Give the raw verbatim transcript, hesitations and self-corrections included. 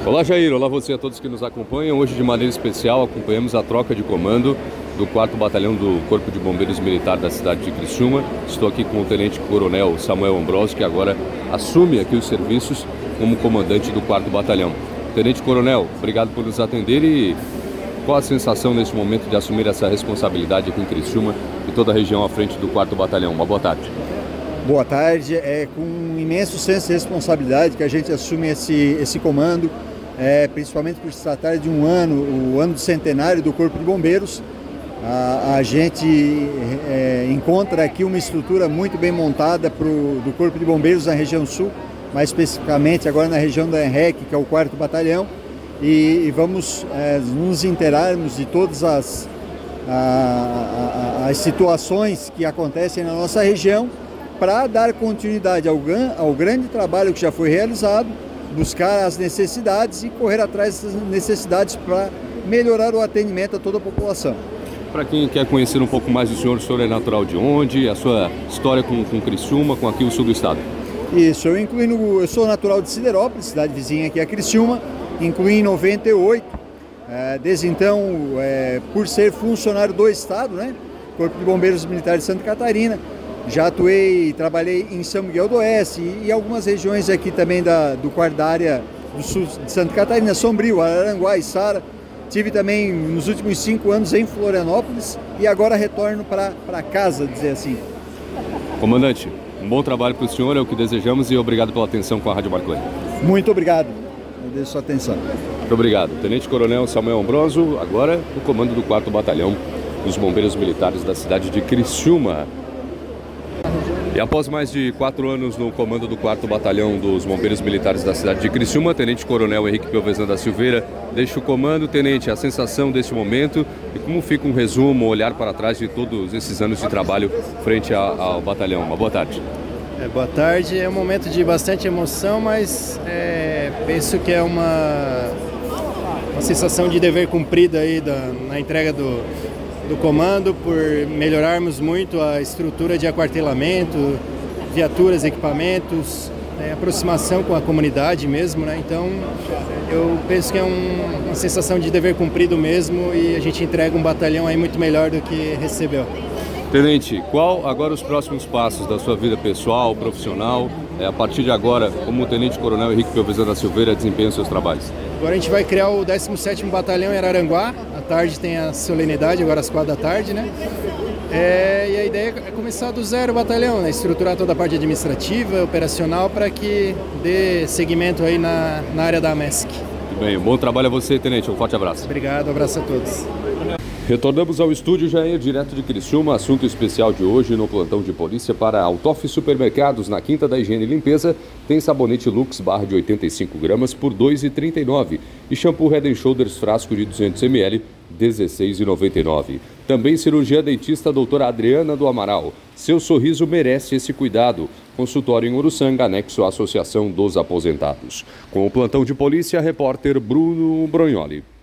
Olá, Jair. Olá, você, a todos que nos acompanham. Hoje, de maneira especial, acompanhamos a troca de comando do quarto Batalhão do Corpo de Bombeiros Militar da cidade de Criciúma. Estou aqui com o Tenente Coronel Samuel Ambrosio, que agora assume aqui os serviços como comandante do quarto Batalhão. Tenente Coronel, obrigado por nos atender e qual a sensação nesse momento de assumir essa responsabilidade aqui em Criciúma e toda a região à frente do quarto Batalhão? Uma boa tarde. Boa tarde. É com um imenso senso de responsabilidade que a gente assume esse, esse comando, é, principalmente por se tratar de um ano, o ano do centenário do Corpo de Bombeiros. A, a gente é, encontra aqui uma estrutura muito bem montada pro, do Corpo de Bombeiros na região sul, mais especificamente agora na região da ENREC, que é o quarto Batalhão, e, e vamos é, nos inteirarmos de todas as, a, a, as situações que acontecem na nossa região, para dar continuidade ao, ao grande trabalho que já foi realizado, buscar as necessidades e correr atrás dessas necessidades para melhorar o atendimento a toda a população. Para quem quer conhecer um pouco mais do senhor, o senhor é natural de onde? A sua história com, com Criciúma, com aqui o sul do estado? Isso, eu incluí no, eu sou natural de Siderópolis, cidade vizinha aqui a Criciúma, incluí em noventa e oito, é, desde então, é, por ser funcionário do estado, né, Corpo de Bombeiros Militares de Santa Catarina, já atuei, trabalhei em São Miguel do Oeste e, e algumas regiões aqui também da, do quarto da área do sul de Santa Catarina, Sombrio, Araranguá e Sara. Tive também nos últimos cinco anos em Florianópolis e agora retorno para casa, dizer assim. Comandante, um bom trabalho para o senhor, é o que desejamos e obrigado pela atenção com a Rádio Marconi. Muito obrigado, agradeço a sua atenção. Muito obrigado. Tenente Coronel Samuel Ambrosio, agora no comando do quarto Batalhão dos Bombeiros Militares da cidade de Criciúma. E após mais de quatro anos no comando do quarto Batalhão dos Bombeiros Militares da cidade de Criciúma, Tenente Coronel Henrique Piovesan da Silveira deixa o comando. Tenente, a sensação deste momento e como fica um resumo, olhar para trás de todos esses anos de trabalho frente a, ao batalhão. Uma boa tarde. É, boa tarde, é um momento de bastante emoção, mas é, penso que é uma, uma sensação de dever cumprido aí da, na entrega do do comando, por melhorarmos muito a estrutura de aquartelamento, viaturas, equipamentos, né, aproximação com a comunidade mesmo, né? Então eu penso que é um, uma sensação de dever cumprido mesmo e a gente entrega um batalhão aí muito melhor do que recebeu. Tenente, qual agora os próximos passos da sua vida pessoal, profissional, é, a partir de agora, como o Tenente Coronel Henrique Piovesan da Silveira desempenha os seus trabalhos? Agora a gente vai criar o décimo sétimo Batalhão em Araranguá. À tarde tem a solenidade, agora às quatro da tarde, né? É, e a ideia é começar do zero o batalhão, né? Estruturar toda a parte administrativa, operacional, para que dê seguimento aí na, na área da AMESC. Muito bem, um bom trabalho a você, Tenente. Um forte abraço. Obrigado, um abraço a todos. Retornamos ao estúdio Jair, direto de Criciúma, assunto especial de hoje no plantão de polícia para Autof Supermercados. Na Quinta da Higiene e Limpeza tem sabonete Lux barra de oitenta e cinco gramas por dois reais e trinta e nove centavos e shampoo Head and Shoulders frasco de duzentos mililitros dezesseis reais e noventa e nove centavos. Também cirurgia dentista doutora Adriana do Amaral. Seu sorriso merece esse cuidado. Consultório em Uruçanga, anexo à Associação dos Aposentados. Com o plantão de polícia, repórter Bruno Brognoli.